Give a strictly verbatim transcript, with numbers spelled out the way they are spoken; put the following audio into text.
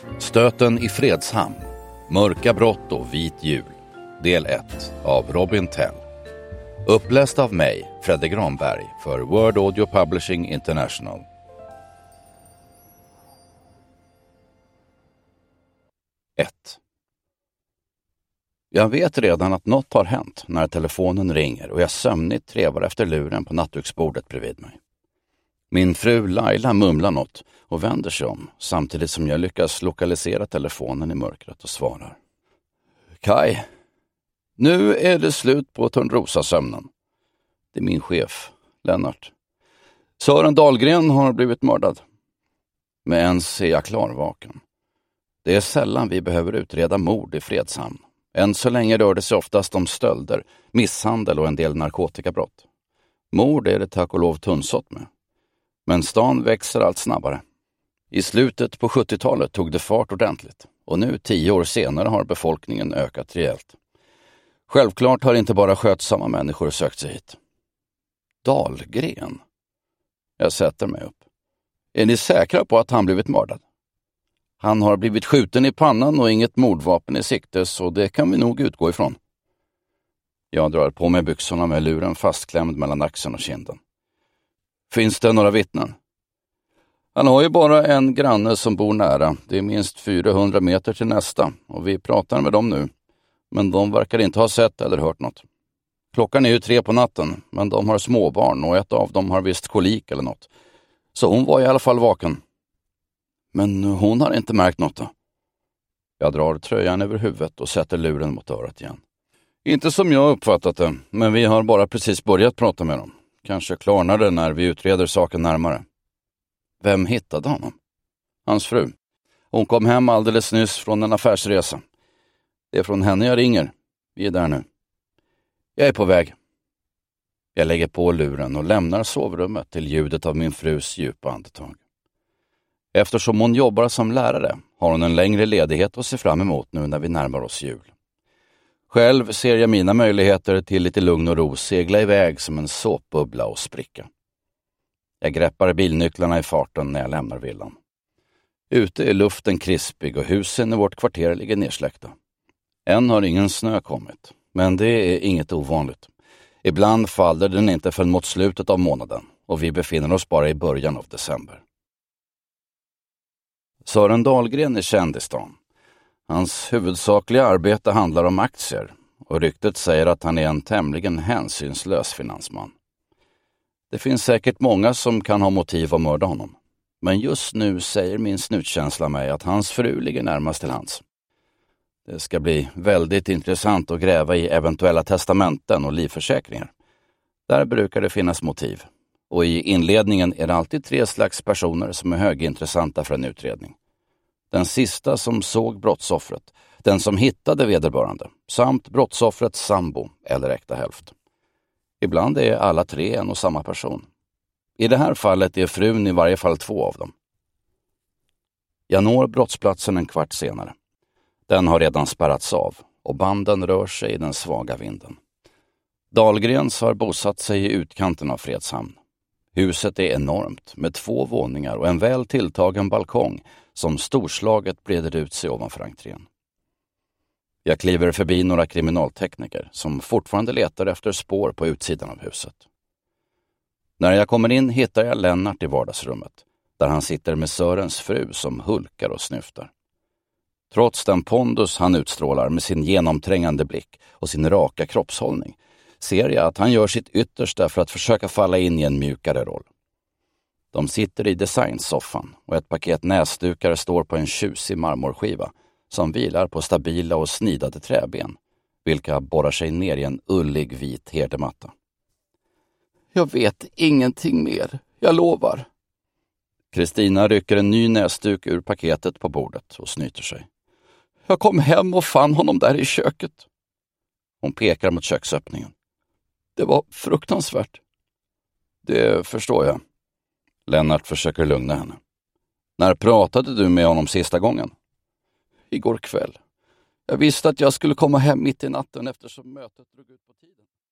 Stöten i Fredshamn, Mörka brott och vit jul, del ett av Robin Tell. Uppläst av mig, Fredde Granberg, för Word Audio Publishing International. ett. Jag vet redan att något har hänt när telefonen ringer och jag sömnigt trevar efter luren på nattduksbordet bredvid mig. Min fru Laila mumlar något och vänder sig om samtidigt som jag lyckas lokalisera telefonen i mörkret och svarar. Kai, nu är det slut på Törnrosa-sömnen. Det är min chef, Lennart. Sören Dahlgren har blivit mördad. Men ens är jag klarvaken. Det är sällan vi behöver utreda mord i Fredshamn. Än så länge rör det sig oftast om stölder, misshandel och en del narkotikabrott. Mord är det tack och lov tunnsått med. Men stan växer allt snabbare. I slutet på sjuttiotalet tog det fart ordentligt och nu tio år senare har befolkningen ökat rejält. Självklart har inte bara skötsamma människor sökt sig hit. Dahlgren? Jag sätter mig upp. Är ni säkra på att han blivit mördad? Han har blivit skjuten i pannan och inget mordvapen i sikte, så det kan vi nog utgå ifrån. Jag drar på mig byxorna med luren fastklämd mellan axeln och kinden. Finns det några vittnen? Han har ju bara en granne som bor nära. Det är minst fyrahundra meter till nästa och vi pratar med dem nu. Men de verkar inte ha sett eller hört något. Klockan är ju tre på natten, men de har småbarn och ett av dem har visst kolik eller något. Så hon var i alla fall vaken. Men hon har inte märkt något då. Jag drar tröjan över huvudet och sätter luren mot örat igen. Inte som jag uppfattat det, men vi har bara precis börjat prata med dem. Kanske klarnar det när vi utreder saken närmare. Vem hittade honom? Hans fru. Hon kom hem alldeles nyss från en affärsresa. Det är från henne jag ringer. Vi är där nu. Jag är på väg. Jag lägger på luren och lämnar sovrummet till ljudet av min frus djupa andetag. Eftersom hon jobbar som lärare har hon en längre ledighet att se fram emot nu när vi närmar oss jul. Själv ser jag mina möjligheter till lite lugn och ro segla iväg som en såpbubbla och spricka. Jag greppar bilnycklarna i farten när jag lämnar villan. Ute är luften krispig och husen i vårt kvarter ligger nedsläckta. Än har ingen snö kommit, men det är inget ovanligt. Ibland faller den inte förrän mot slutet av månaden och vi befinner oss bara i början av december. Sören Dahlgren är känd i stan. Hans huvudsakliga arbete handlar om aktier och ryktet säger att han är en tämligen hänsynslös finansman. Det finns säkert många som kan ha motiv att mörda honom. Men just nu säger min snutkänsla mig att hans fru ligger närmast till hands. Det ska bli väldigt intressant att gräva i eventuella testamenten och livförsäkringar. Där brukar det finnas motiv. Och i inledningen är det alltid tre slags personer som är högintressanta för en utredning. Den sista som såg brottsoffret, den som hittade vederbörande, samt brottsoffrets sambo eller äkta hälft. Ibland är alla tre en och samma person. I det här fallet är frun i varje fall två av dem. Jag når brottsplatsen en kvart senare. Den har redan spärrats av och banden rör sig i den svaga vinden. Dahlgrens har bosatt sig i utkanten av Fredshamn. Huset är enormt med två våningar och en väl tilltagen balkong som storslaget breder ut sig ovanför entrén. Jag kliver förbi några kriminaltekniker som fortfarande letar efter spår på utsidan av huset. När jag kommer in hittar jag Lennart i vardagsrummet, där han sitter med Sörens fru som hulkar och snyftar. Trots den pondus han utstrålar med sin genomträngande blick och sin raka kroppshållning ser jag att han gör sitt yttersta för att försöka falla in i en mjukare roll. De sitter i designsoffan och ett paket näsdukar står på en tjusig marmorskiva som vilar på stabila och snidade träben, vilka borrar sig ner i en ullig vit herdematta. Jag vet ingenting mer, jag lovar. Kristina rycker en ny näsduk ur paketet på bordet och snyter sig. Jag kom hem och fann honom där i köket. Hon pekar mot köksöppningen. Det var fruktansvärt. Det förstår jag. Lennart försöker lugna henne. När pratade du med honom sista gången? Igår kväll. Jag visste att jag skulle komma hem mitt i natten eftersom mötet drog ut på tiden.